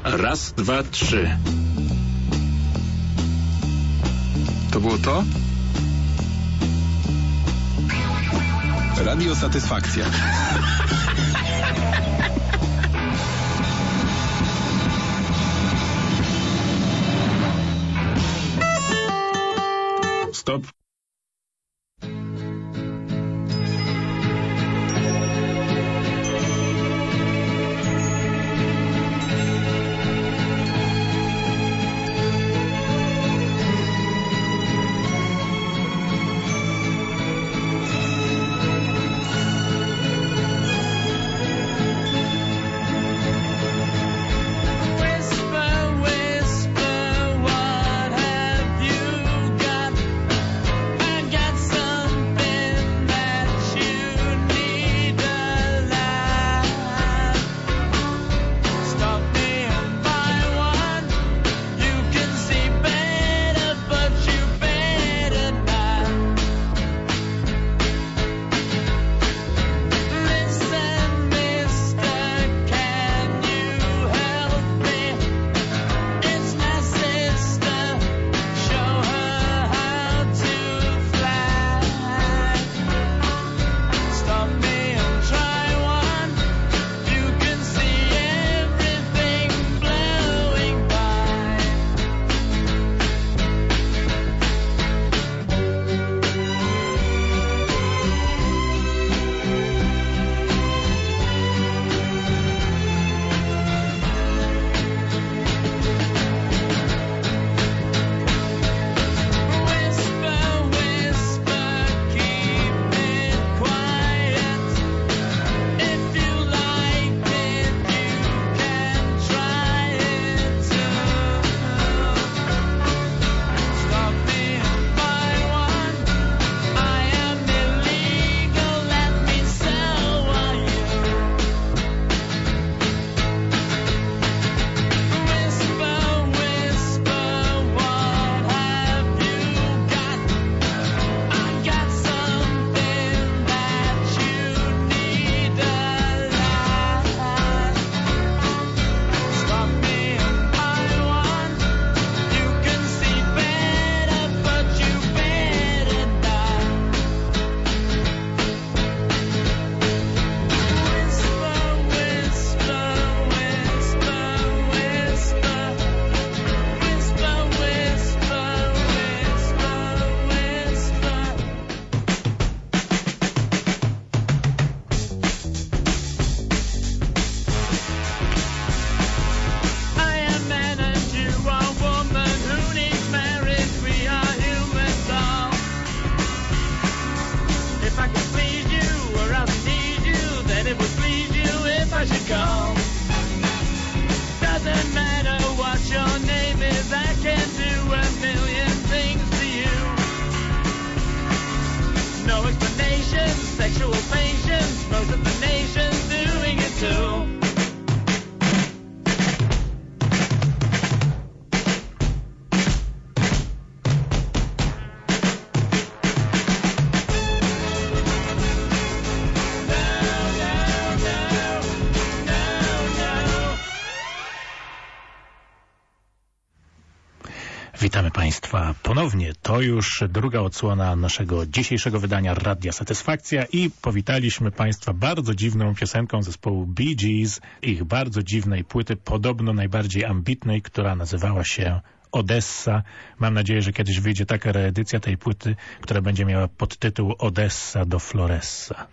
Raz, dwa, trzy. To było to? Radio Satysfakcja. Stop. Witamy Państwa ponownie. To już druga odsłona naszego dzisiejszego wydania Radia Satysfakcja i powitaliśmy Państwa bardzo dziwną piosenką zespołu Bee Gees, ich bardzo dziwnej płyty, podobno najbardziej ambitnej, która nazywała się Odessa. Mam nadzieję, że kiedyś wyjdzie taka reedycja tej płyty, która będzie miała podtytuł Odessa do Floressa.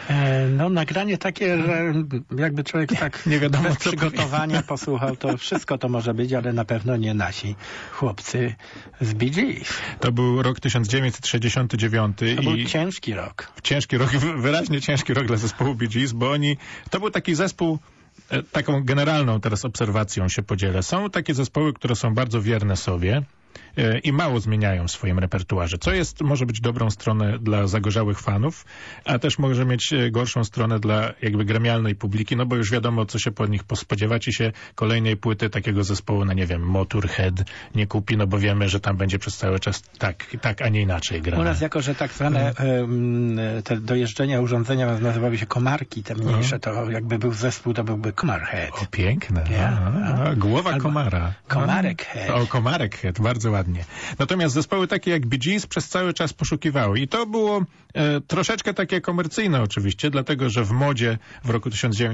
No nagranie takie, że jakby człowiek tak nie wiadomo, bez przygotowania posłuchał, to wszystko to może być, ale na pewno nie nasi chłopcy z Bee Gees. To był rok 1969. To był ciężki rok. Ciężki rok, wyraźnie ciężki rok dla zespołu Bee Gees, bo to był taki zespół, taką generalną teraz obserwacją się podzielę. Są takie zespoły, które są bardzo wierne sobie i mało zmieniają w swoim repertuarze, co może być dobrą stronę dla zagorzałych fanów, a też może mieć gorszą stronę dla jakby gremialnej publiki, no bo już wiadomo, co się po nich spodziewać i się kolejnej płyty takiego zespołu, no nie wiem, Motorhead nie kupi, no bo wiemy, że tam będzie przez cały czas tak, a nie inaczej grane. U nas jako, że tak zwane te dojeżdżenia urządzenia nazywały się komarki, te mniejsze, to jakby był zespół, to byłby Komarhead. O, piękne. Głowa komara. Komarek Head. O, Komarek Head, bardzo ładnie. Natomiast zespoły takie jak Bee Gees przez cały czas poszukiwały i to było troszeczkę takie komercyjne oczywiście, dlatego, że w modzie w roku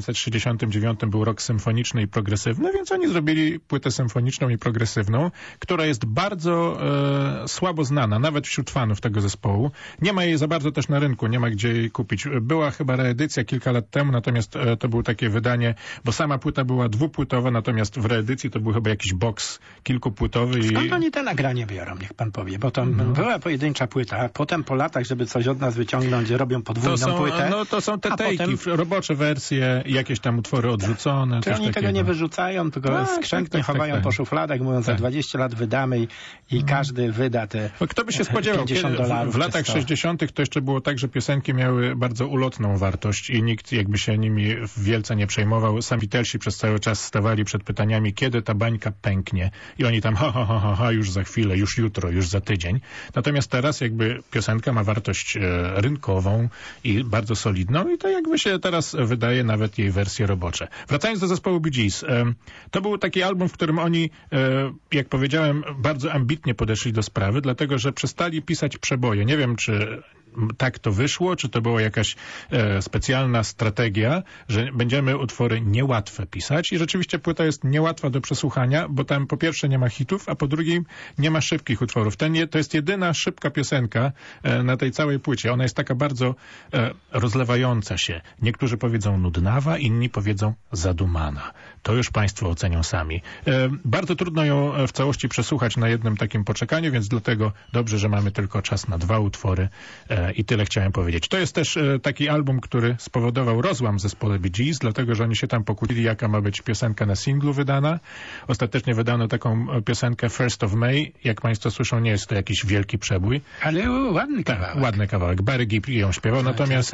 1969 był rok symfoniczny i progresywny, więc oni zrobili płytę symfoniczną i progresywną, która jest bardzo słabo znana, nawet wśród fanów tego zespołu. Nie ma jej za bardzo też na rynku, nie ma gdzie jej kupić. Była chyba reedycja kilka lat temu, natomiast to było takie wydanie, bo sama płyta była dwupłytowa, natomiast w reedycji to był chyba jakiś boks kilkupłytowy. Skąd oni te nagrania biorą, niech pan powie, bo to była pojedyncza płyta, a potem po latach, żeby coś od nas wyciągnąć, robią podwójną płytę. No to są te tejki, robocze wersje, jakieś tam utwory odrzucone. Czy oni tego nie wyrzucają, tylko skrzętnie chowają po szufladach, mówiąc, za 20 lat wydamy i każdy wyda te kto by się spodziewał, $50 w latach 60. to jeszcze było tak, że piosenki miały bardzo ulotną wartość i nikt jakby się nimi wielce nie przejmował. Sami Beatlesi przez cały czas stawali przed pytaniami, kiedy ta bańka pęknie i oni tam już za chwilę, już jutro, już za tydzień. Natomiast teraz jakby piosenka ma wartość rynkową i bardzo solidną i to jakby się teraz wydaje nawet jej wersje robocze. Wracając do zespołu Bee Gees, to był taki album, w którym oni, jak powiedziałem, bardzo ambitnie podeszli do sprawy, dlatego że przestali pisać przeboje. Nie wiem, czy tak to wyszło, czy to była jakaś specjalna strategia, że będziemy utwory niełatwe pisać i rzeczywiście płyta jest niełatwa do przesłuchania, bo tam po pierwsze nie ma hitów, a po drugie nie ma szybkich utworów. To jest jedyna szybka piosenka na tej całej płycie. Ona jest taka bardzo rozlewająca się. Niektórzy powiedzą nudnawa, inni powiedzą zadumana. To już państwo ocenią sami. Bardzo trudno ją w całości przesłuchać na jednym takim poczekaniu, więc dlatego dobrze, że mamy tylko czas na 2 utwory i tyle chciałem powiedzieć. To jest też taki album, który spowodował rozłam w zespole Bee Gees, dlatego, że oni się tam pokłócili, jaka ma być piosenka na singlu wydana. Ostatecznie wydano taką piosenkę First of May. Jak państwo słyszą, nie jest to jakiś wielki przebój. Ale ładny kawałek. Tak, ładny kawałek. Barry Gibb ją śpiewał, natomiast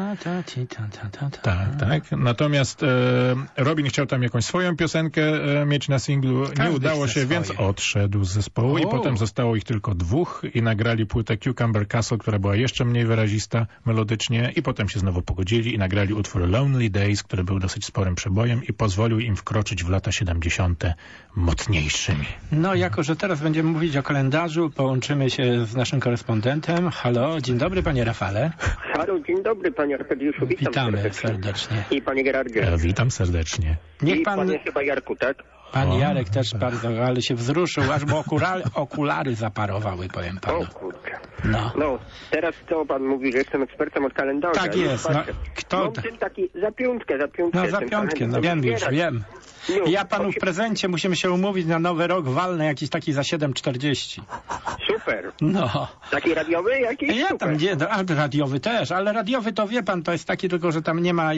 natomiast Robin chciał tam jakąś swoją piosenkę mieć na singlu. Nie udało się, więc odszedł z zespołu i potem zostało ich tylko 2 i nagrali płytę Cucumber Castle, która była jeszcze mniej wyrazista melodycznie i potem się znowu pogodzili i nagrali utwór Lonely Days, który był dosyć sporym przebojem i pozwolił im wkroczyć w lata 70. mocniejszymi. No, jako że teraz będziemy mówić o kalendarzu, połączymy się z naszym korespondentem. Halo, dzień dobry panie Rafale. Halo, dzień dobry panie Arkadiuszu, witamy serdecznie. I panie Gerardzie. Witam serdecznie. Niech pan... panie chyba Jarku, tak? Pan Jarek też bardzo, ale się wzruszył, aż mu okulary zaparowały, powiem panu. O kurczę. No, teraz co pan mówi, że jestem ekspertem od kalendarza. Tak jest. Mam ten taki za piątkę. No za piątkę, wiem. Ja panu w prezencie musimy się umówić na Nowy Rok, walnę jakiś taki za 7,40. Super. No. Taki radiowy jakiś? Ja tam nie, radiowy też, ale radiowy to wie pan, to jest taki tylko, że tam nie ma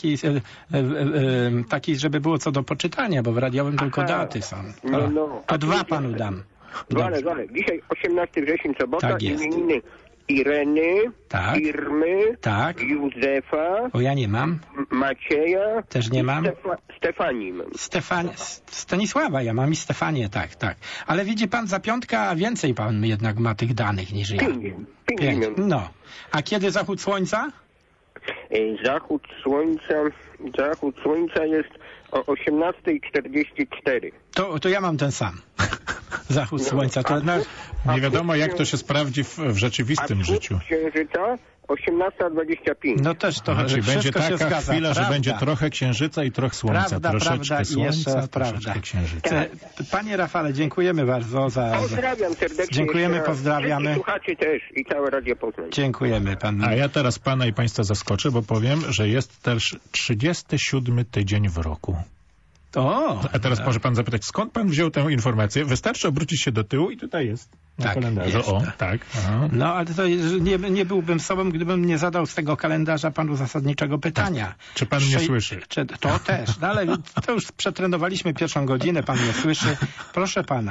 taki, żeby było co do poczytania, bo w radiowym tylko daty są. To 2 panu dam. Wale. Dzisiaj 18 września, sobota, tak imieniny Ireny, Irmy, Józefa. O, ja nie mam. Macieja. Też nie mam. Stefanii. Stanisława ja mam i Stefanię, tak. Ale widzi pan, za 5, a więcej pan jednak ma tych danych niż ja. 5. No. A kiedy zachód słońca? Zachód słońca jest o 18:44. To ja mam ten sam. Zachód słońca. To nie wiadomo, jak to się sprawdzi w rzeczywistym życiu. Księżyca 18:25. No też to będzie taka się chwila, że będzie trochę księżyca i trochę słońca. Troszeczkę słońca, troszeczkę księżyca. Panie Rafale, dziękujemy bardzo za... Pozdrawiam serdecznie. Dziękujemy, pozdrawiamy. Słuchacie też i całe Radio Poznań. Dziękujemy panu. A ja teraz pana i państwa zaskoczę, bo powiem, że jest też 37 tydzień w roku. A teraz może pan zapytać, skąd pan wziął tę informację? Wystarczy obrócić się do tyłu i tutaj jest na kalendarzu. Jest. No, ale to nie byłbym sobą, gdybym nie zadał z tego kalendarza panu zasadniczego pytania. Czy pan mnie słyszy? To też, ale to już przetrenowaliśmy 1. godzinę, pan mnie słyszy. Proszę pana,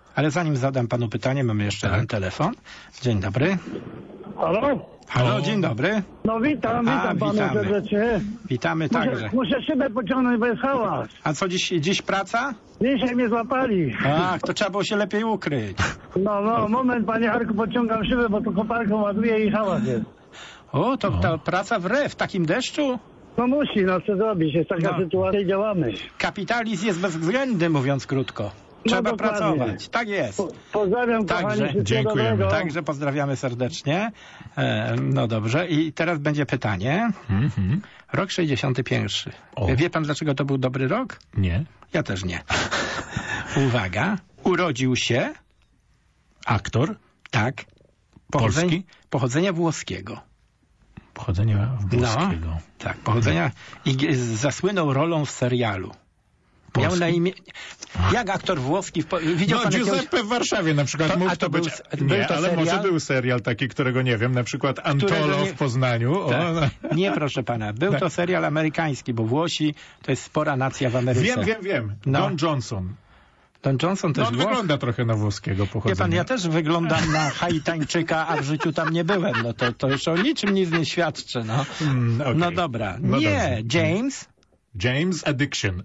Ale zanim zadam panu pytanie, mamy jeszcze jeden telefon. Dzień dobry. Halo? Halo, dzień dobry. No witam panu witamy. serdecznie. Witamy także. Muszę szybę pociągnąć, bo jest hałas. A co, dziś praca? Dzisiaj mnie złapali. Ach, to trzeba było się lepiej ukryć. No, moment, panie Arku, pociągam szybę, bo tu koparką ładuję i hałas jest. O, to ta praca w takim deszczu? No musi, co zrobić, jest taka sytuacja i działamy. Kapitalizm jest bezwzględny, mówiąc krótko. Trzeba dokładnie. pracować. Tak jest. Pozdrawiam, kochani, wszystkiego dziękujemy. dobrego. Także pozdrawiamy serdecznie. No dobrze. I teraz będzie pytanie. Rok 61. O. Wie pan, dlaczego to był dobry rok? Nie. Ja też nie. Uwaga. Urodził się, Aktor tak, Polski? pochodzenia włoskiego. Pochodzenia włoskiego. No, tak, pochodzenia i zasłynął rolą w serialu. Miał Polski? na imię... Jak aktor włoski... Widział No pan Giuseppe w Warszawie na przykład mógł to być... Nie, to ale serial? może był serial taki, którego nie wiem, na przykład Antolo w Poznaniu. Tak. O, no. Nie, proszę pana. Był to serial amerykański, bo Włosi to jest spora nacja w Ameryce. Wiem. No. Don Johnson. Don Johnson też On Włoch. wygląda trochę na włoskiego Wie pochodzenia. pan, ja też wyglądam na Haitańczyka, a w życiu tam nie byłem. No to już o niczym nic nie świadczy, no. Okay. No dobra. No nie, dobrze. James Addiction.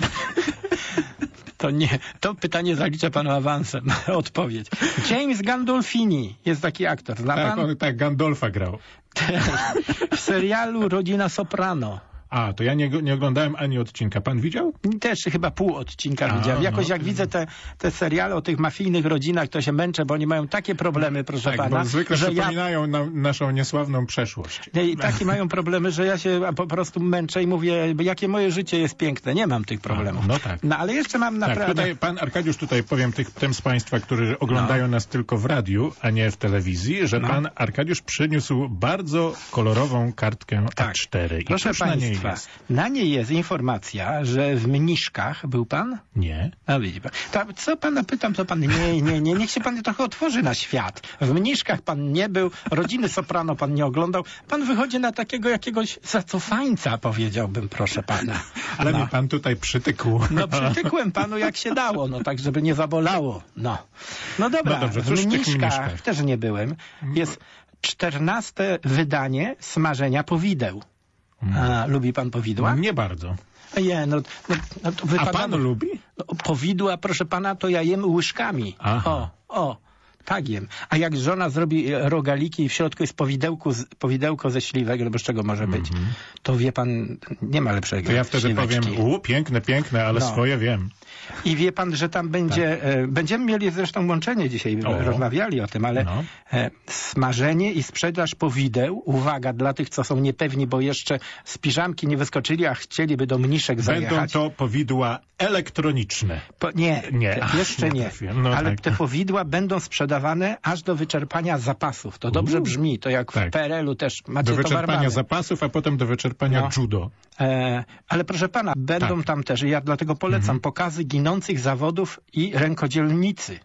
To nie, to pytanie zaliczę panu awansem. Odpowiedź. James Gandolfini jest taki aktor. Zna pan? Tak, Gandolfa grał. W serialu Rodzina Soprano. A, to ja nie oglądałem ani odcinka. Pan widział? Też chyba pół odcinka widziałem. Jakoś jak widzę te seriale o tych mafijnych rodzinach, to się męczę, bo oni mają takie problemy, proszę Tak, pana, bo zwykle że przypominają nam naszą niesławną przeszłość. I takie mają problemy, że ja się po prostu męczę i mówię, jakie moje życie jest piękne. Nie mam tych problemów. No tak. No ale jeszcze mam Tak, naprawdę... tutaj pan Arkadiusz, powiem tym z państwa, którzy oglądają nas tylko w radiu, a nie w telewizji, że pan Arkadiusz przyniósł bardzo kolorową kartkę A4. I Proszę cóż na niej państwa, jest? na niej jest informacja, że w Mniszkach był pan? Nie. A widzi pan. Co pana pytam, to pan nie. Niech się pan trochę otworzy na świat. W Mniszkach pan nie był, Rodziny Soprano pan nie oglądał. Pan wychodzi na takiego jakiegoś zacofańca, powiedziałbym, proszę pana. Ale mnie pan tutaj przytykł. No przytykłem panu jak się dało, tak żeby nie zabolało. No dobra, No dobrze, w cóż w tych Mniszkach Mniszkach? też nie byłem. Jest 14. wydanie Smażenia Powideł. A lubi pan powidła? Nie bardzo. Nie, to A pan lubi? Powidła, proszę pana, to ja jem łyżkami. Aha. Tak jem. A jak żona zrobi rogaliki i w środku jest powidełko ze śliwek, albo z czego może być, to wie pan, nie ma lepszego. To ja wtedy śliweczki. powiem, piękne, ale swoje wiem. I wie pan, że tam będzie, będziemy mieli zresztą łączenie dzisiaj, rozmawiali o tym, ale smażenie i sprzedaż powideł, uwaga, dla tych, co są niepewni, bo jeszcze z piżamki nie wyskoczyli, a chcieliby do Mniszek zajechać. Będą to powidła elektroniczne. Nie, jeszcze nie. No ale tak. te powidła będą sprzedawane aż do wyczerpania zapasów. To dobrze brzmi, to jak w PRL-u też macie do to wyczerpania warbane. zapasów, a potem do wyczerpania judo. Ale proszę pana, będą tam też, ja dlatego polecam, pokazy ginących zawodów i rękodzielnicy.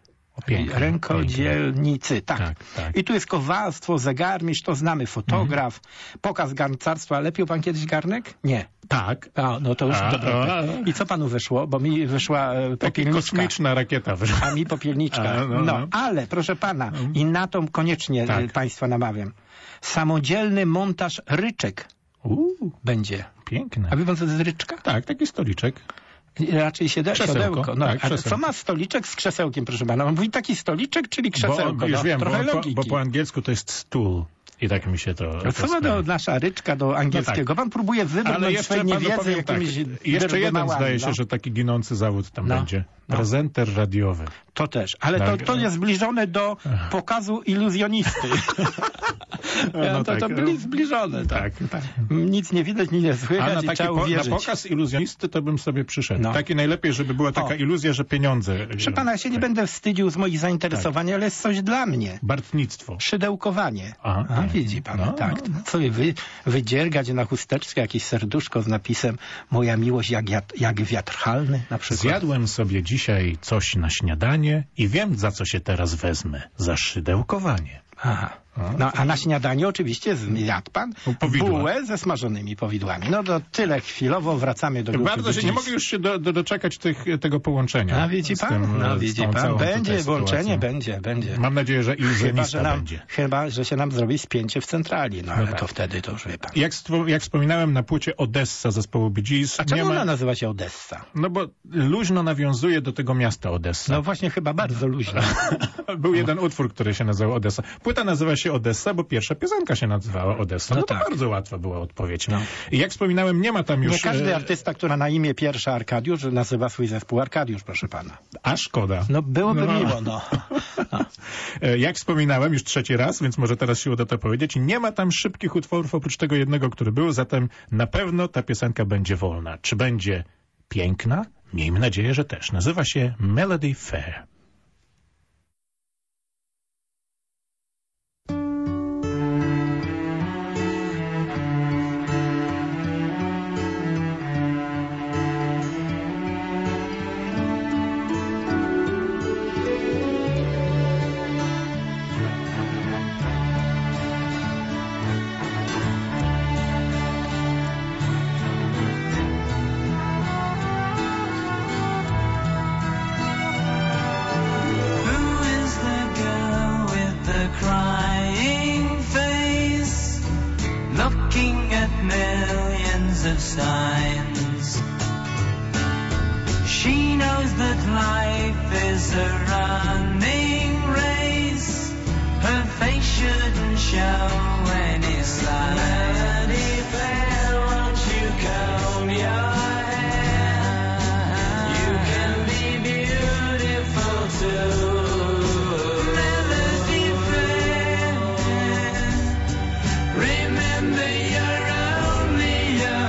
Rękodzielnicy, tak. I tu jest kowalstwo, zegarmistrz, to znamy, fotograf, pokaz garncarstwa. Lepił pan kiedyś garnek? Nie. Tak. No to już dobra. I co panu wyszło? Bo mi wyszła popielniczka. Kosmiczna rakieta wyszła. A mi popielniczka. Ale proszę pana, i na to koniecznie państwa namawiam. Samodzielny montaż ryczek będzie. Piękne. A wie pan, co to jest ryczka? Tak, taki stoliczek. Raczej siodełko. A co ma stoliczek z krzesełkiem, proszę pana? Mówi taki stoliczek, czyli krzesełko. Już wiem, trochę logiki. bo po angielsku to jest stół. I tak mi się to... Co ma nasza ryczka do angielskiego? Pan próbuje wybrnąć swojej niewiedzy jakimiś... Jeszcze jeden zdaje się, że taki ginący zawód tam będzie. Prezenter radiowy. To też. Ale to jest zbliżone do pokazu iluzjonisty. To zbliżone. Tak. Nic nie widać, nic nie słychać i trzeba uwierzyć. Na pokaz iluzjonisty to bym sobie przyszedł. Taki najlepiej, żeby była taka iluzja, że pieniądze... Proszę pana, ja się nie będę wstydził z moich zainteresowań, ale jest coś dla mnie. Bartnictwo. Szydełkowanie. Widzi pan, Co wydziergać na chusteczce jakieś serduszko z napisem moja miłość jak wiatr halny na przykład. Zjadłem sobie dzisiaj coś na śniadanie i wiem, za co się teraz wezmę. Za szydełkowanie. No, a na śniadanie oczywiście zjadł pan bułę ze smażonymi powidłami. No to tyle chwilowo, wracamy do grupy. Bardzo nie mogę już się doczekać tego połączenia. A widzi pan? Będzie włączenie, będzie. Mam nadzieję, że i będzie. Chyba, że się nam zrobi spięcie w centrali, ale to wtedy to już wie pan. Jak wspominałem, na płycie Odessa zespołu Bee Gees. A czemu ona nazywa się Odessa? No bo luźno nawiązuje do tego miasta Odessa. No właśnie, chyba bardzo luźno. Był jeden utwór, który się nazywał Odessa. Płyta nazywa się Odessa, bo pierwsza piosenka się nazywała Odessa. No to bardzo łatwa była odpowiedź. I jak wspominałem, nie ma tam już... Nie każdy artysta, który na imię pierwszy Arkadiusz, nazywa swój zespół Arkadiusz, proszę pana. A szkoda. No byłoby miło, Jak wspominałem już trzeci raz, więc może teraz się uda to powiedzieć. Nie ma tam szybkich utworów oprócz tego jednego, który był, zatem na pewno ta piosenka będzie wolna. Czy będzie piękna? Miejmy nadzieję, że też. Nazywa się Melody Fair. Of signs. She knows that life is a running race. Her face shouldn't show any signs. Melody Fair, won't you comb your hair? You can be beautiful too. Melody Fair, remember you're only a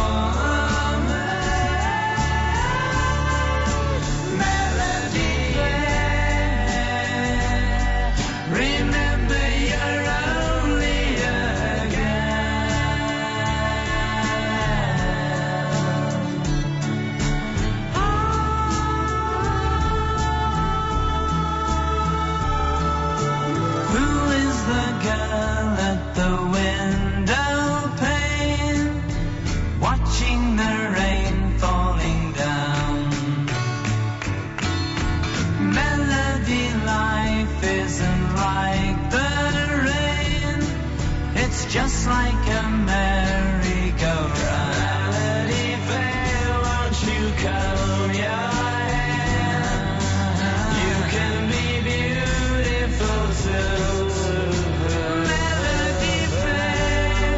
just like a merry-go-round. Melody Fair, won't you comb your hair? You can be beautiful too. Melody Fair,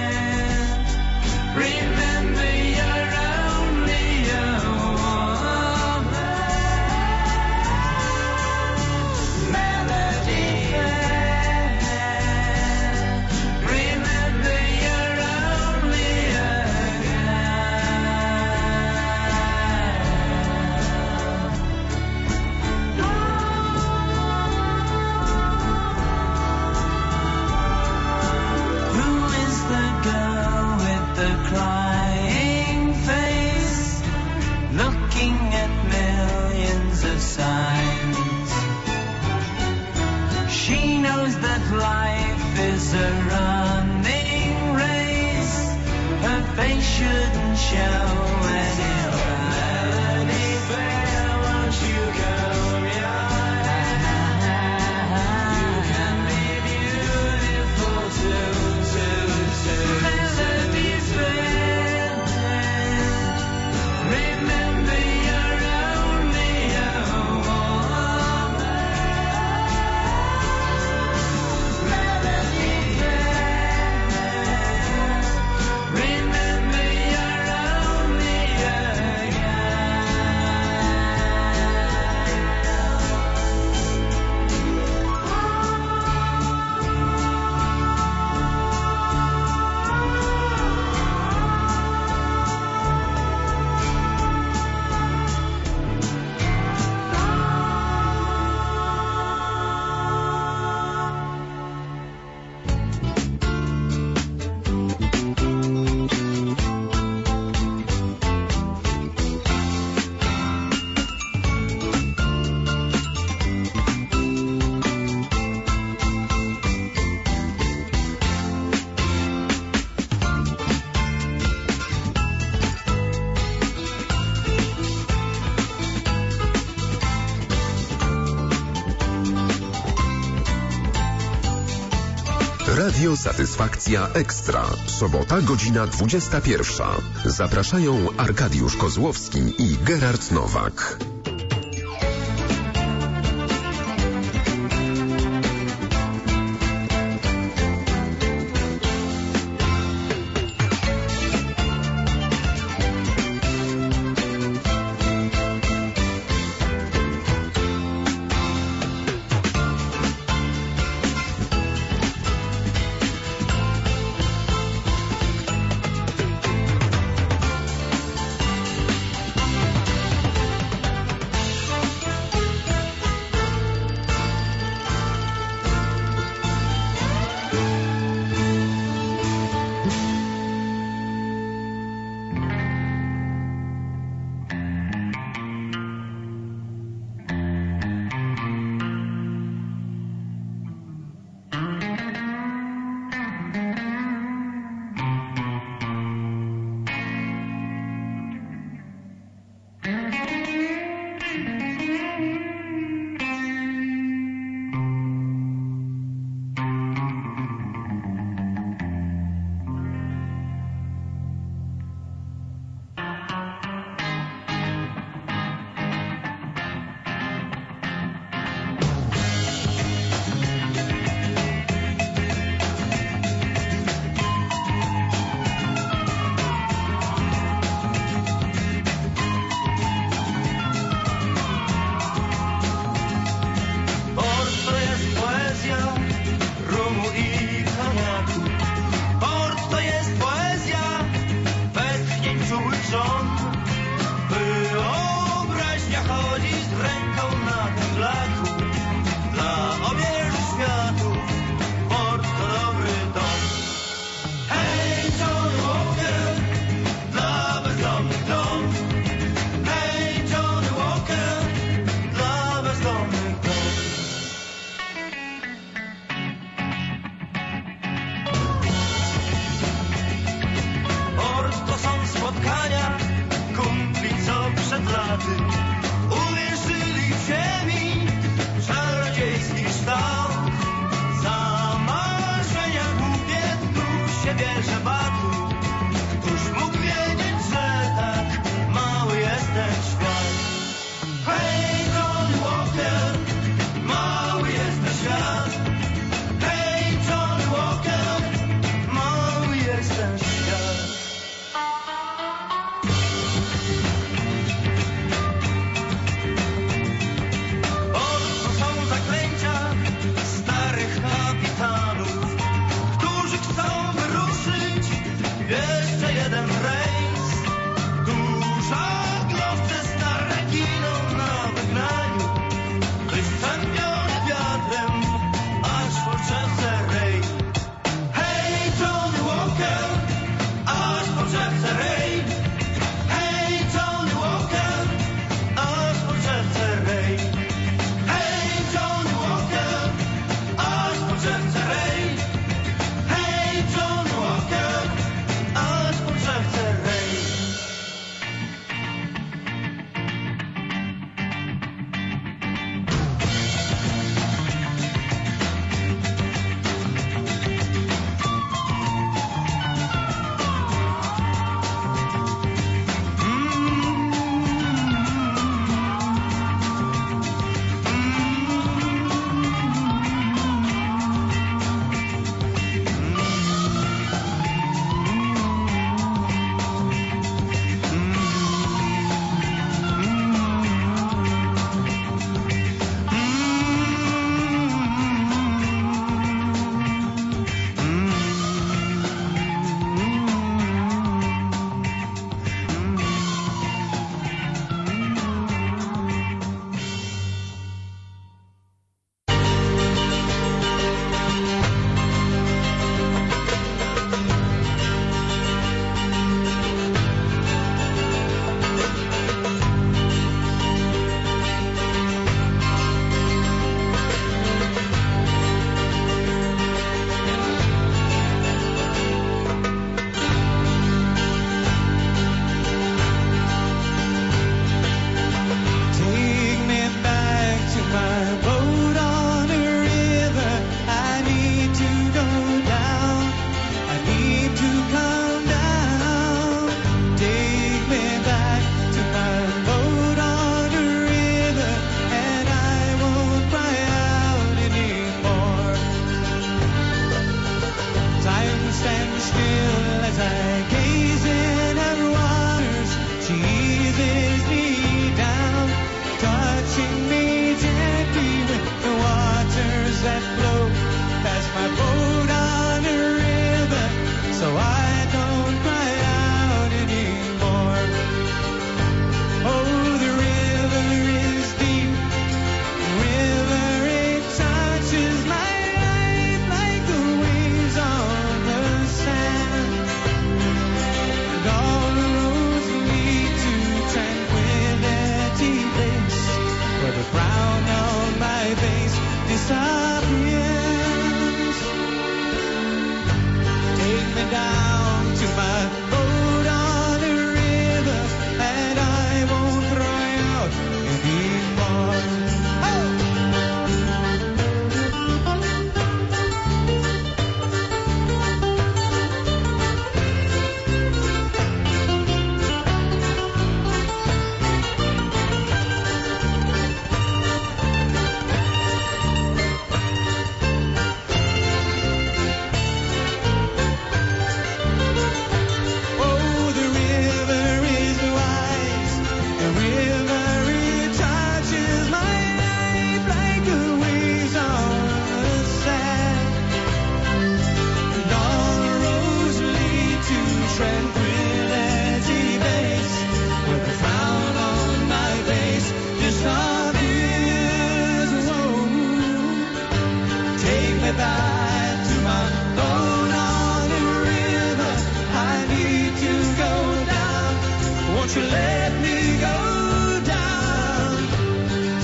remember you're only a woman. Melody Fair, crying face, looking at millions of signs. She knows that life is a running race. Her face shouldn't show any signs. Melody Fair, won't you comb your hair? You can be beautiful too. Melody Fair, remember you're only a woman. Melody Fair, remember you're only a Radio Satysfakcja Ekstra. Sobota, godzina 21. Zapraszają Arkadiusz Kozłowski i Gerard Nowak. Uwierzyli w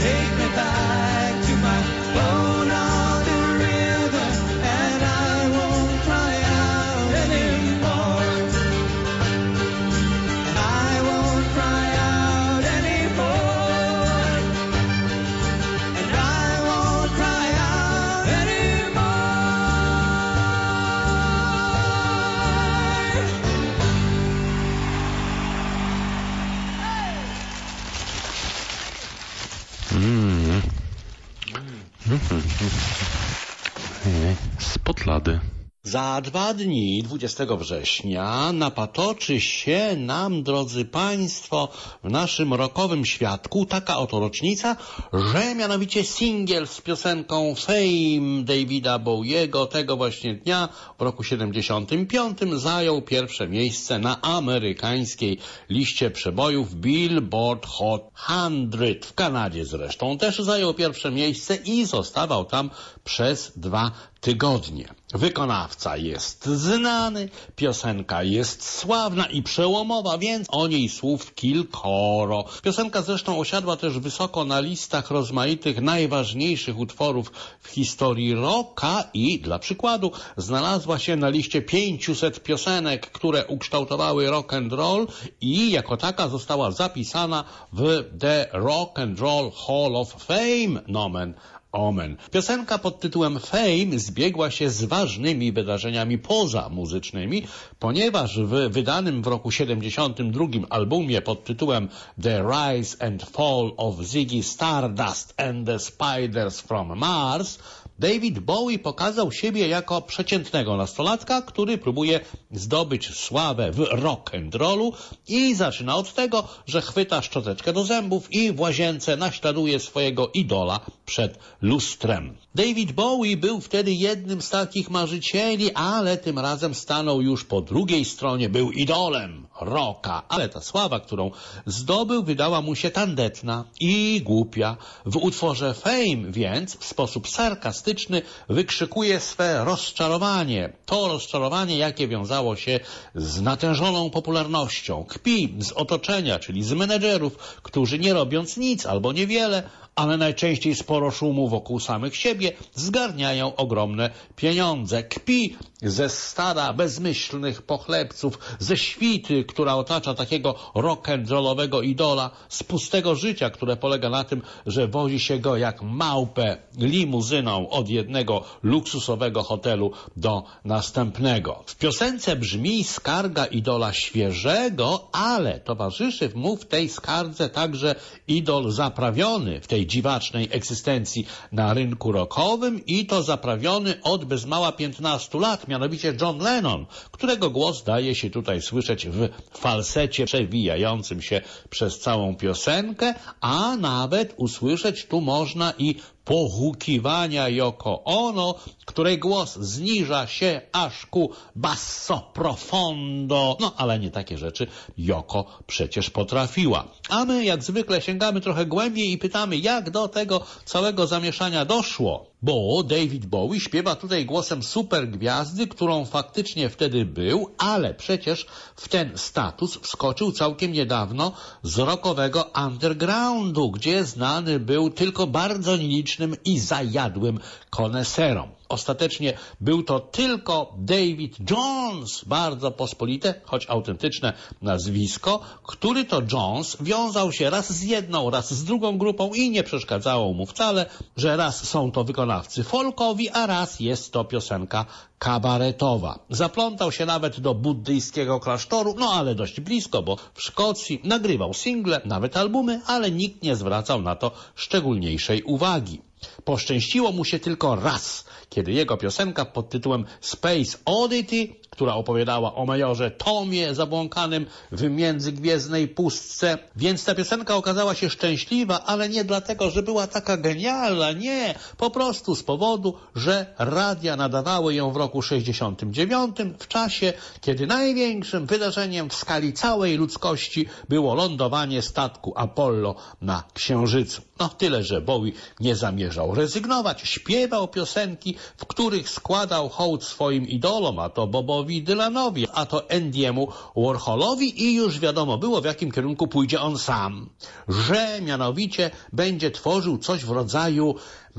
Take me back to my boat on the river, and I won't cry out anymore. And I won't cry out anymore. And I won't cry out anymore. Spod lady. Za 2 dni, 20 września, napatoczy się nam, drodzy Państwo, w naszym rockowym świadku taka oto rocznica, że mianowicie singiel z piosenką Fame Davida Bowiego tego właśnie dnia w roku 75 zajął pierwsze miejsce na amerykańskiej liście przebojów Billboard Hot 100. W Kanadzie zresztą też zajął pierwsze miejsce i zostawał tam przez 2 tygodnie. Wykonawca jest znany, piosenka jest sławna i przełomowa, więc o niej słów kilkoro. Piosenka zresztą osiadła też wysoko na listach rozmaitych najważniejszych utworów w historii rocka i dla przykładu znalazła się na liście 500 piosenek, które ukształtowały rock and roll i jako taka została zapisana w The Rock and Roll Hall of Fame, nomen omen. Piosenka pod tytułem Fame zbiegła się z ważnymi wydarzeniami pozamuzycznymi, ponieważ w wydanym w roku 72 albumie pod tytułem The Rise and Fall of Ziggy Stardust and the Spiders from Mars David Bowie pokazał siebie jako przeciętnego nastolatka, który próbuje zdobyć sławę w rock and rollu i zaczyna od tego, że chwyta szczoteczkę do zębów i w łazience naśladuje swojego idola przed lustrem. David Bowie był wtedy jednym z takich marzycieli, ale tym razem stanął już po drugiej stronie, był idolem rocka. Ale ta sława, którą zdobył, wydała mu się tandetna i głupia. W utworze Fame więc w sposób sarkastyczny wykrzykuje swe rozczarowanie. To rozczarowanie, jakie wiązało się z natężoną popularnością. Kpi z otoczenia, czyli z menedżerów, którzy nie robiąc nic albo niewiele, ale najczęściej sporo szumu wokół samych siebie, zgarniają ogromne pieniądze. Kpi ze stada bezmyślnych pochlebców, ze świty, która otacza takiego rock'n'rollowego idola, z pustego życia, które polega na tym, że wozi się go jak małpę limuzyną od jednego luksusowego hotelu do następnego. W piosence brzmi skarga idola świeżego, ale towarzyszy mu w tej skardze także idol zaprawiony w tej dziwacznej egzystencji na rynku rockowym i to zaprawiony od bez mała 15 lat, mianowicie John Lennon, którego głos daje się tutaj słyszeć w falsecie przewijającym się przez całą piosenkę, a nawet usłyszeć tu można i pohukiwania Yoko Ono, której głos zniża się aż ku basso profondo. No, ale nie takie rzeczy Yoko przecież potrafiła. A my jak zwykle sięgamy trochę głębiej i pytamy, jak do tego całego zamieszania doszło. Bo David Bowie śpiewa tutaj głosem supergwiazdy, którą faktycznie wtedy był, ale przecież w ten status wskoczył całkiem niedawno z rockowego undergroundu, gdzie znany był tylko bardzo nielicznym i zajadłym koneserom. Ostatecznie był to tylko David Jones, bardzo pospolite, choć autentyczne nazwisko, który to Jones wiązał się raz z jedną, raz z drugą grupą i nie przeszkadzało mu wcale, że raz są to wykonawcy folkowi, a raz jest to piosenka kabaretowa. Zaplątał się nawet do buddyjskiego klasztoru, no ale dość blisko, bo w Szkocji nagrywał single, nawet albumy, ale nikt nie zwracał na to szczególniejszej uwagi. Poszczęściło mu się tylko raz, kiedy jego piosenka pod tytułem Space Oddity, która opowiadała o majorze Tomie zabłąkanym w międzygwiezdnej pustce, więc ta piosenka okazała się szczęśliwa, ale nie dlatego, że była taka genialna, nie, po prostu z powodu, że radia nadawały ją w roku 69, w czasie, kiedy największym wydarzeniem w skali całej ludzkości było lądowanie statku Apollo na Księżycu. No tyle, że Bowie nie zamierzał rezygnować, śpiewał piosenki, w których składał hołd swoim idolom, a to Bobowi Dylanowi, a to Andy'emu Warholowi i już wiadomo było, w jakim kierunku pójdzie on sam. Że mianowicie będzie tworzył coś w rodzaju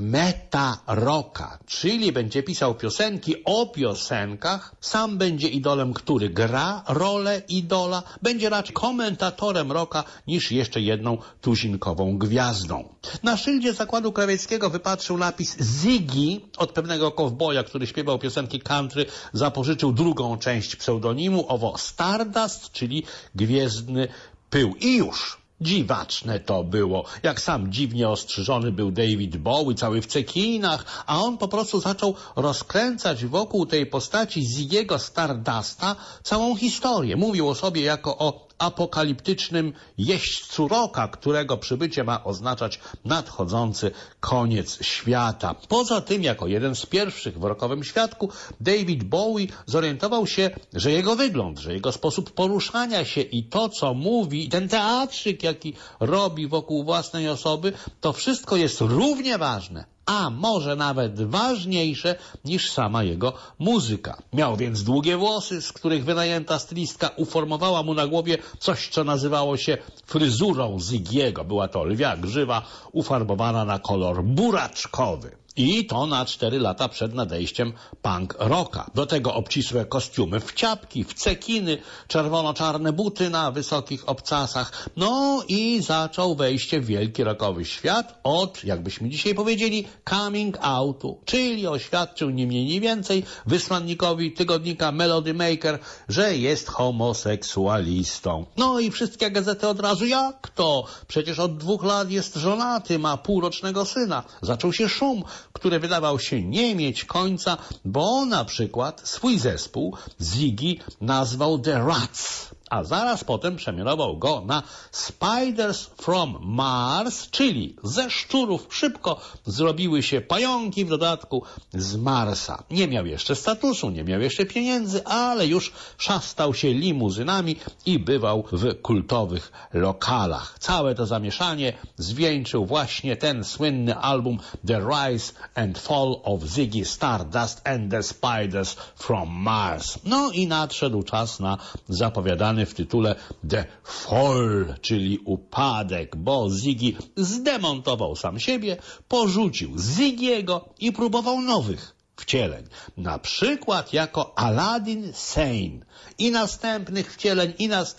meta-rocka, czyli będzie pisał piosenki o piosenkach, sam będzie idolem, który gra rolę idola, będzie raczej komentatorem rocka niż jeszcze jedną tuzinkową gwiazdą. Na szyldzie Zakładu Krawieckiego wypatrzył napis Ziggy od pewnego kowboja, który śpiewał piosenki country, zapożyczył drugą część pseudonimu, owo Stardust, czyli gwiezdny pył. I już. Dziwaczne to było, jak sam dziwnie ostrzyżony był David Bowie, cały w cekinach, a on po prostu zaczął rozkręcać wokół tej postaci Ziggy'ego Stardusta całą historię. Mówił o sobie jako o apokaliptycznym jeźdźcu rocka, którego przybycie ma oznaczać nadchodzący koniec świata. Poza tym, jako jeden z pierwszych w rockowym świadku, David Bowie zorientował się, że jego wygląd, że jego sposób poruszania się i to, co mówi, ten teatrzyk, jaki robi wokół własnej osoby, to wszystko jest równie ważne, a może nawet ważniejsze niż sama jego muzyka. Miał więc długie włosy, z których wynajęta stylistka uformowała mu na głowie coś, co nazywało się fryzurą Ziggy'ego. Była to lwia grzywa ufarbowana na kolor buraczkowy. I to na 4 lata przed nadejściem punk rocka. Do tego obcisłe kostiumy w ciapki, w cekiny, czerwono-czarne buty na wysokich obcasach. No i zaczął wejście w wielki rockowy świat od, jakbyśmy dzisiaj powiedzieli, coming outu. Czyli oświadczył ni mniej ni więcej wysłannikowi tygodnika Melody Maker, że jest homoseksualistą. No i wszystkie gazety od razu, jak to? Przecież od 2 lat jest żonaty, ma półrocznego syna. Zaczął się szum, który wydawał się nie mieć końca, bo na przykład swój zespół Ziggy nazwał The Rats, a zaraz potem przemianował go na Spiders from Mars, czyli ze szczurów szybko zrobiły się pająki, w dodatku z Marsa. Nie miał jeszcze statusu, nie miał jeszcze pieniędzy, ale już szastał się limuzynami i bywał w kultowych lokalach. Całe to zamieszanie zwieńczył właśnie ten słynny album The Rise and Fall of Ziggy Stardust and the Spiders from Mars. No i nadszedł czas na zapowiadany w tytule The Fall, czyli upadek, bo Ziggy zdemontował sam siebie, porzucił Ziggy'ego i próbował nowych wcieleń. Na przykład jako Aladdin Sane. I następnych wcieleń,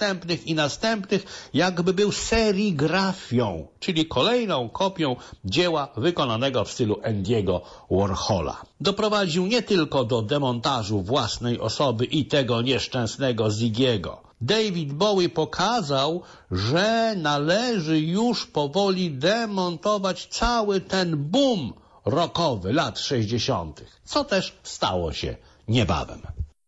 i następnych, jakby był serigrafią, czyli kolejną kopią dzieła wykonanego w stylu Andy'ego Warhola. Doprowadził nie tylko do demontażu własnej osoby i tego nieszczęsnego Ziggy'ego. David Bowie pokazał, że należy już powoli demontować cały ten boom rockowy lat 60., co też stało się niebawem.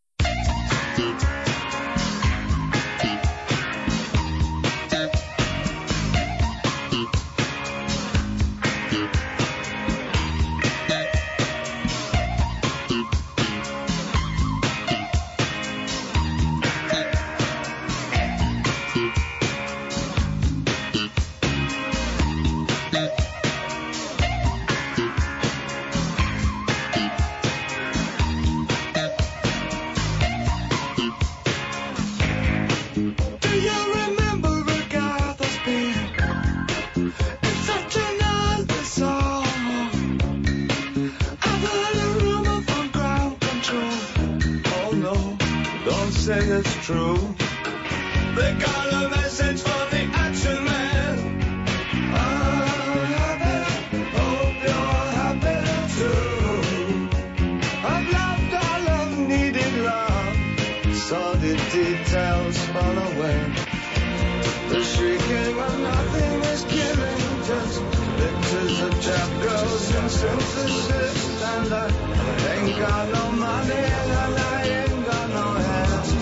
It's true. They got a message for the action man. I'm happy, hope you're happy too. I've loved all I've needed love, saw the details fall away. The shrieking when nothing is killing, just pictures of trap girls and synthesis. And I ain't got no money and I ain't got no hands.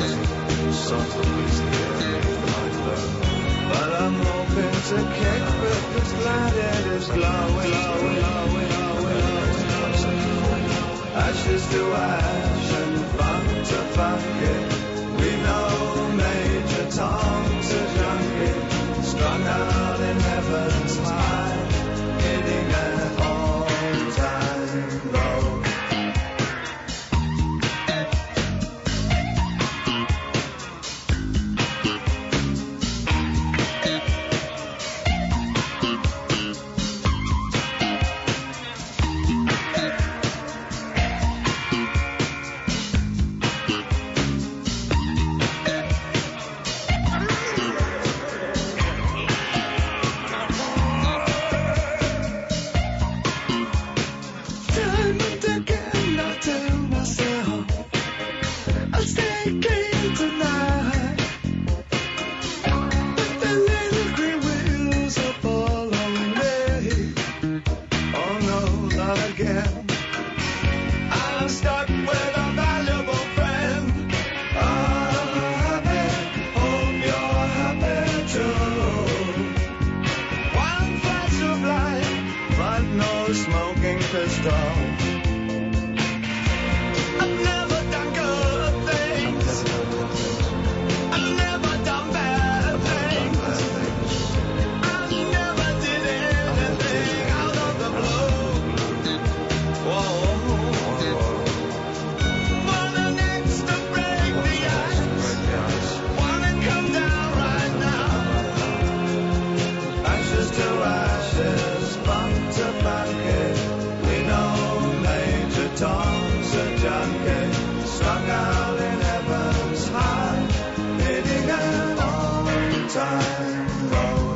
But I'm hoping to kick with this glad it is glowing. Ashes to ash and funk to funky. We know Major Tom's a junkie, strung out in heaven's high. no smoking pistol. I've never done good things. I've never done bad things. I never did anything out of the blue. Whoa. Wanna next to break the ice. Wanna come down right now. Ashes to ashes, bump to bucket. We know Major Tom's a junkie, strung out in heaven's high, hitting an all-time low.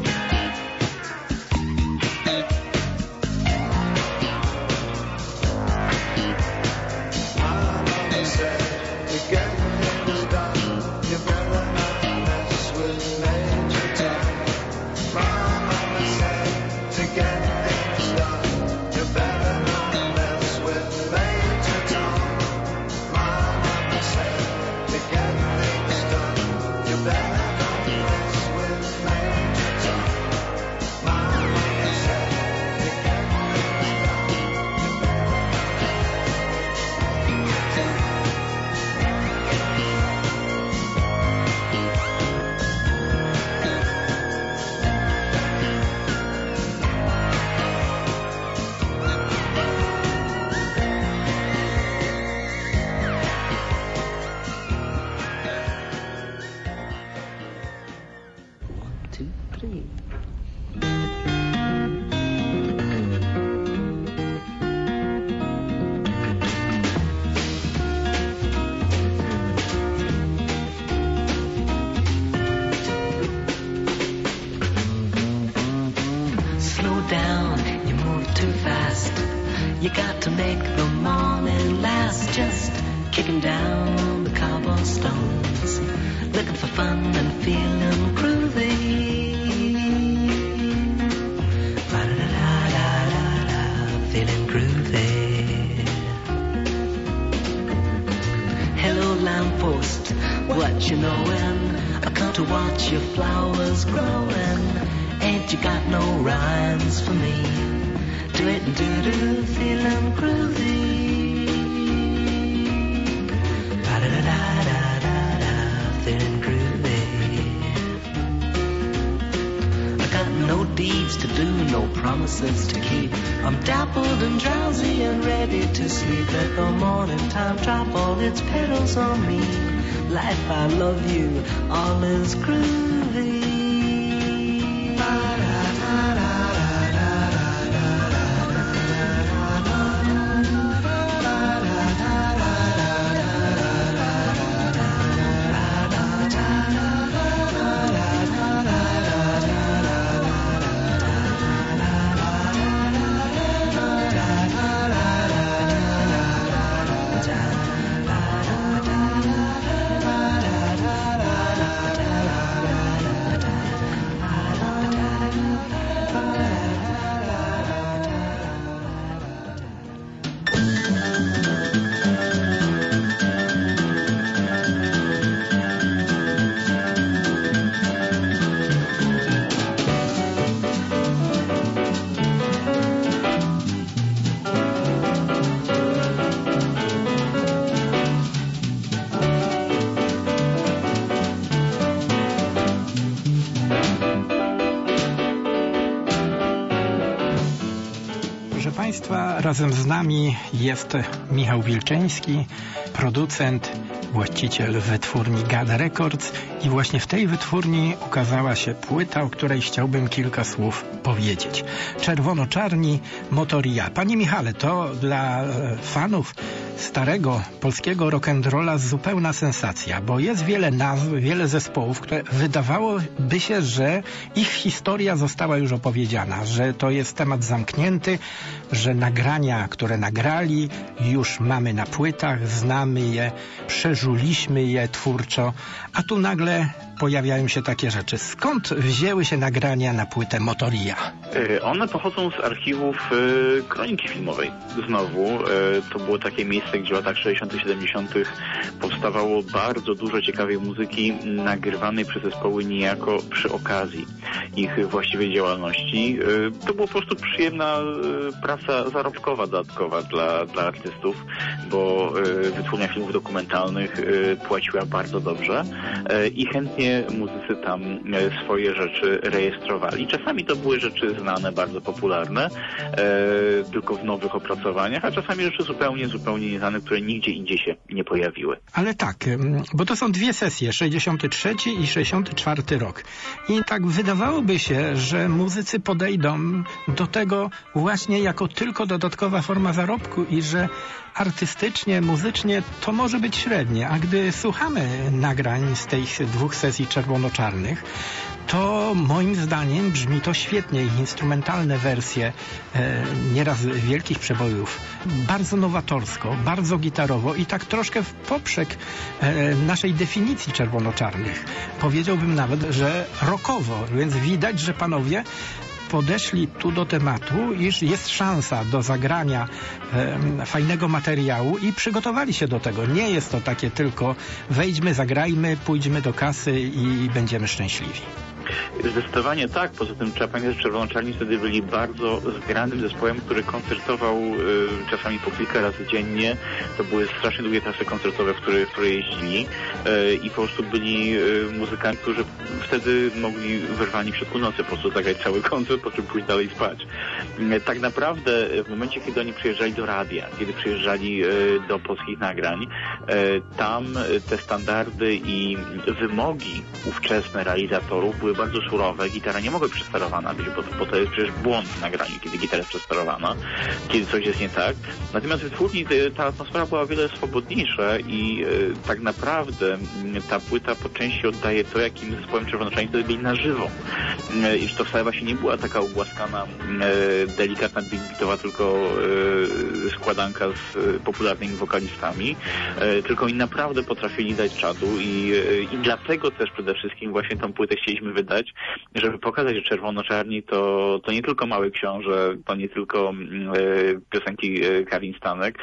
My mama said, to get things done, you better not mess with Major Tom. My mama said, to get things done, you better not mess with Major Tom. My mama said, to get things done, you better not mess with Major Tom. My mama said, to get things done, you better Slow down, you move too fast. You got to make the morning last. Just kicking down the cobblestones, looking for fun and feeling groovy. Ba-da-da-da-da-da, feeling groovy. Hello lamppost, what you knowin'? I come to watch your flowers growing. Ain't you got no rhymes for me? Do it and do-do, feeling groovy. Ba-da-da-da-da-da, feeling groovy. I got no deeds to do, no promises to keep. I'm dappled and drowsy and ready to sleep. Let the morning time drop all its petals on me. Life, I love you, all is groovy. Razem z nami jest Michał Wilczyński, producent, właściciel wytwórni GAD Records i właśnie w tej wytwórni ukazała się płyta, o której chciałbym kilka słów powiedzieć. Czerwono-czarni Motoria. Panie Michale, to dla fanów starego polskiego rock'n'rolla zupełna sensacja, bo jest wiele nazw, wiele zespołów, które wydawałoby się, że ich historia została już opowiedziana, że to jest temat zamknięty, że nagrania, które nagrali, już mamy na płytach, znamy je, przeżuliśmy je twórczo, a tu nagle pojawiają się takie rzeczy. Skąd wzięły się nagrania na płytę Motoria? One pochodzą z archiwów Kroniki Filmowej. Znowu, to było takie miejsce, miejsce, gdzie w latach 60., 70. powstawało bardzo dużo ciekawej muzyki nagrywanej przez zespoły niejako przy okazji ich właściwej działalności. To była po prostu przyjemna praca zarobkowa dodatkowa dla artystów, bo wytwórnia filmów dokumentalnych płaciła bardzo dobrze i chętnie muzycy tam swoje rzeczy rejestrowali. Czasami to były rzeczy znane, bardzo popularne, tylko w nowych opracowaniach, a czasami rzeczy zupełnie nieznane, które nigdzie indziej się nie pojawiły. Ale tak, bo to są dwie sesje, 63 i 64 rok. I tak wydawałoby się, że muzycy podejdą do tego właśnie jako tylko dodatkowa forma zarobku i że artystycznie, muzycznie to może być średnie. A gdy słuchamy nagrań z tych dwóch sesji czerwono-czarnych, to moim zdaniem brzmi to świetnie. Instrumentalne wersje, nieraz wielkich przebojów, bardzo nowatorsko, bardzo gitarowo i tak troszkę w poprzek naszej definicji czerwono-czarnych. Powiedziałbym nawet, że rockowo, więc widać, że panowie podeszli tu do tematu, iż jest szansa do zagrania fajnego materiału i przygotowali się do tego. Nie jest to takie tylko wejdźmy, zagrajmy, pójdźmy do kasy i będziemy szczęśliwi. Zdecydowanie tak. Poza tym trzeba pamiętać, że Czerwono-Czarni wtedy byli bardzo zgranym zespołem, który koncertował czasami po kilka razy dziennie. To były strasznie długie trasy koncertowe, w które jeździli i po prostu byli muzykami, którzy wtedy mogli wyrwani w środku nocy po prostu zagrać cały koncert, po czym pójść dalej spać. Tak naprawdę w momencie, kiedy oni przyjeżdżali do radia, kiedy przyjeżdżali do polskich nagrań, tam te standardy i wymogi ówczesne realizatorów były bardzo surowe. Gitara nie mogła być przesterowana być, bo to jest przecież błąd w nagraniu, kiedy gitara jest przesterowana, kiedy coś jest nie tak. Natomiast w wytwórni ta atmosfera była o wiele swobodniejsza i tak naprawdę ta płyta po części oddaje to, jakim zespołem Czerwono-Czarni wtedy byli na żywo. I że to wcale właśnie nie była taka ugłaskana, delikatna, big-beatowa, tylko składanka z popularnymi wokalistami, tylko oni naprawdę potrafili dać czadu i dlatego też przede wszystkim właśnie tą płytę chcieliśmy wydać, żeby pokazać, że Czerwono-Czarni to nie tylko Mały Książę, to nie tylko piosenki Karin Stanek,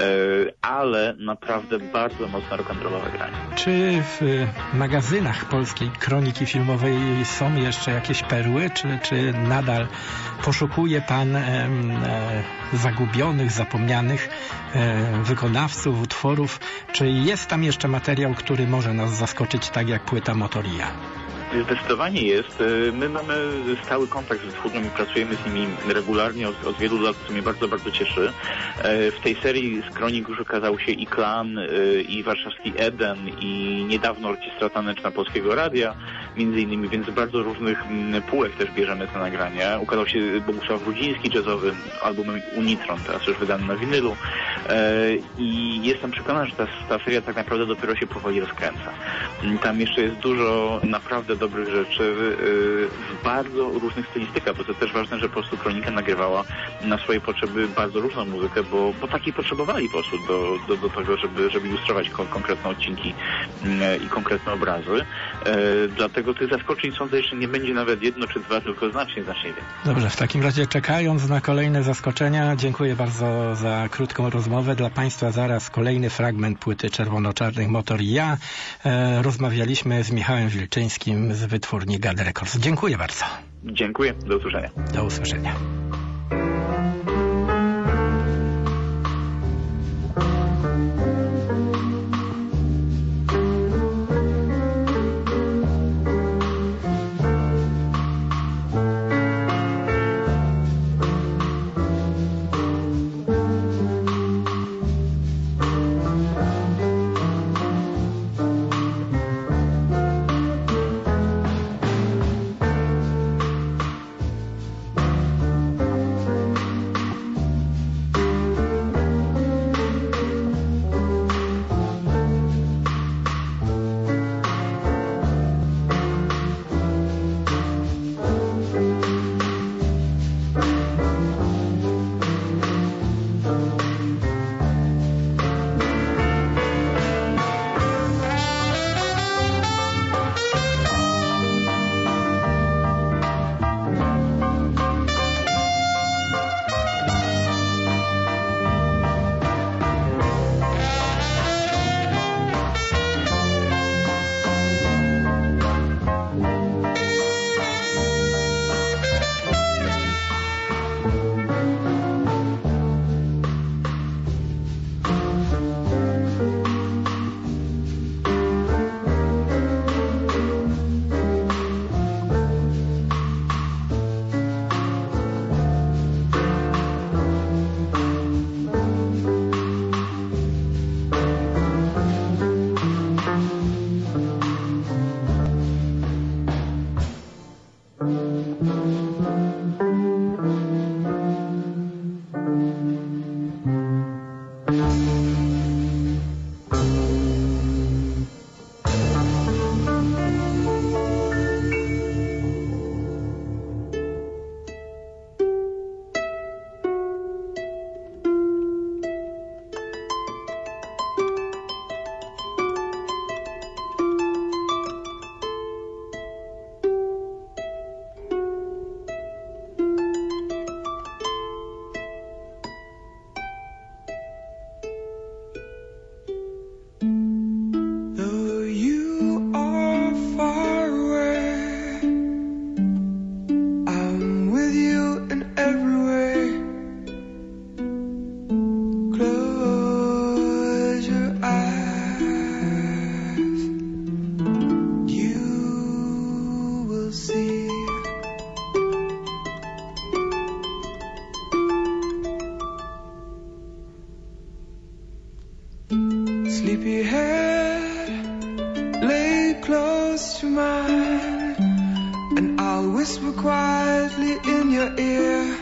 ale naprawdę bardzo mocno rock'n'rollowe granie. Czy w magazynach polskiej kroniki filmowej są jeszcze jakieś perły, czy nadal poszukuje pan zagubionych, zapomnianych wykonawców, utworów? Czy jest tam jeszcze materiał, który może nas zaskoczyć, tak jak płyta Motoria? Zdecydowanie jest. My mamy stały kontakt z wytwórnią i pracujemy z nimi regularnie od wielu lat, co mnie bardzo, bardzo cieszy. W tej serii z kronik już okazał się i Klan, i warszawski Eden, i niedawno Orkiestra Taneczna Polskiego Radia, między innymi, więc z bardzo różnych półek też bierzemy te nagrania. Ukazał się Bogusław Rudziński jazzowy, albumem Unitron, teraz już wydany na winylu. I jestem przekonany, że ta seria tak naprawdę dopiero się powoli rozkręca. Tam jeszcze jest dużo naprawdę dobrych rzeczy w bardzo różnych stylistykach, bo to też ważne, że po prostu Kronika nagrywała na swoje potrzeby bardzo różną muzykę, bo takiej potrzebowali po prostu do tego, żeby ilustrować konkretne odcinki i konkretne obrazy. Dlatego tych zaskoczeń sądzę, jeszcze nie będzie nawet jedno czy dwa, tylko znacznie więcej. Dobrze, w takim razie czekając na kolejne zaskoczenia, dziękuję bardzo za krótką rozmowę. Dla Państwa zaraz kolejny fragment płyty Czerwono-Czarnych Motor i ja. Rozmawialiśmy z Michałem Wilczyńskim z wytwórni Gad Records. Dziękuję bardzo. Dziękuję. Do usłyszenia. Do usłyszenia. sleepy head lay close to mine, and I'll whisper quietly in your ear.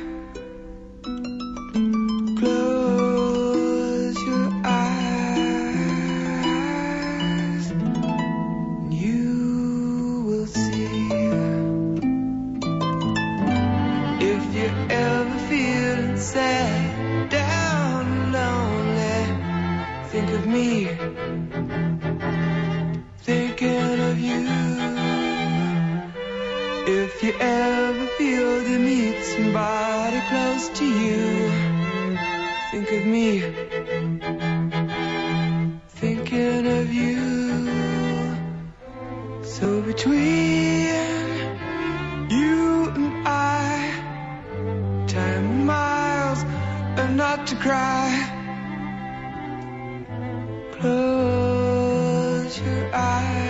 Close your eyes, and you will see. If you're ever feeling sad, down, lonely, think of me, thinking of you. If you ever feel you need somebody close to you, think of me, thinking of you. So between you and I, time and miles are not to cry. Close your eyes.